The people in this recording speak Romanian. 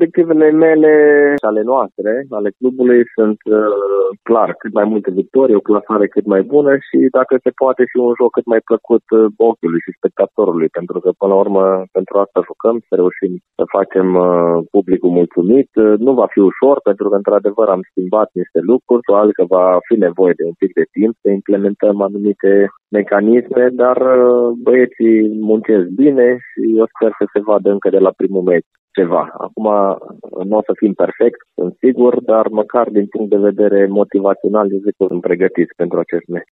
Obiectivele mele și ale noastre, ale clubului, sunt clar cât mai multe victorii, o clasare cât mai bună și dacă se poate și un joc cât mai plăcut ochiului și spectatorului, pentru că până la urmă pentru asta jucăm, să reușim să facem publicul mulțumit. Nu va fi ușor, pentru că într-adevăr am schimbat niște lucruri, probabil că va fi nevoie de un pic de timp să implementăm anumite mecanisme, dar băieții muncesc bine și eu sper să se vadă încă de la primul meci ceva. Acum nu o să fim perfect, sunt sigur, dar măcar din punct de vedere motivațional, eu zic că sunt pregătiți pentru acest meci.